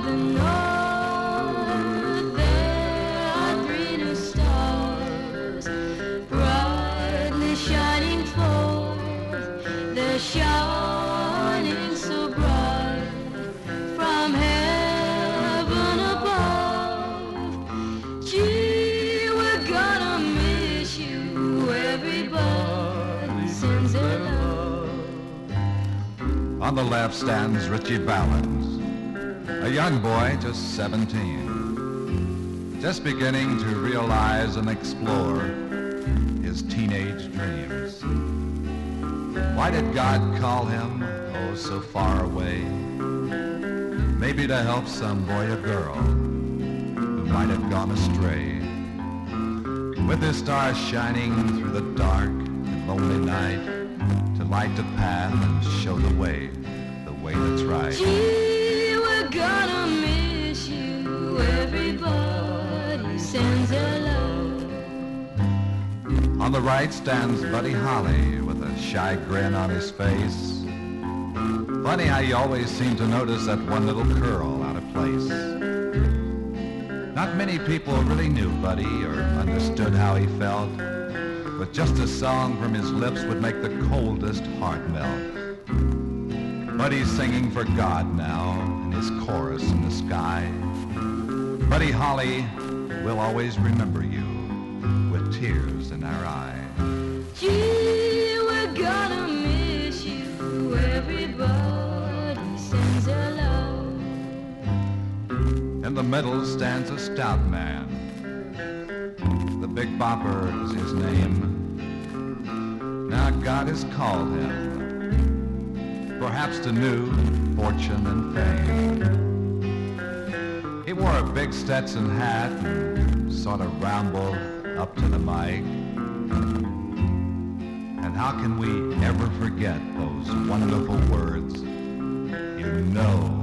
the north, there are greener stars, brightly shining forth. They're shining so bright from heaven above. Gee, we're gonna miss you. Everybody sends their love. On the left stands Richie Valens, a young boy just 17, just beginning to realize and explore his teenage dreams. Why did God call him, oh, so far away? Maybe to help some boy or girl who might have gone astray. With his stars shining through the dark and lonely night, to light the path and show the way that's right. Gee, we're gonna miss you. Everybody sends their love. On the right stands Buddy Holly with a shy grin on his face. Funny how you always seem to notice that one little curl out of place. Not many people really knew Buddy or understood how he felt, but just a song from his lips would make the coldest heart melt. Buddy's singing for God now in his chorus in the sky. Buddy Holly, we'll always remember you with tears in our eyes. Gee, we're gonna miss you. Everybody sends their love. In the middle stands a stout man. The Big Bopper is his name. Now God has called him, perhaps to new fortune and fame. He wore a big Stetson hat and sort of rambled up to the mic. And how can we ever forget those wonderful words? You know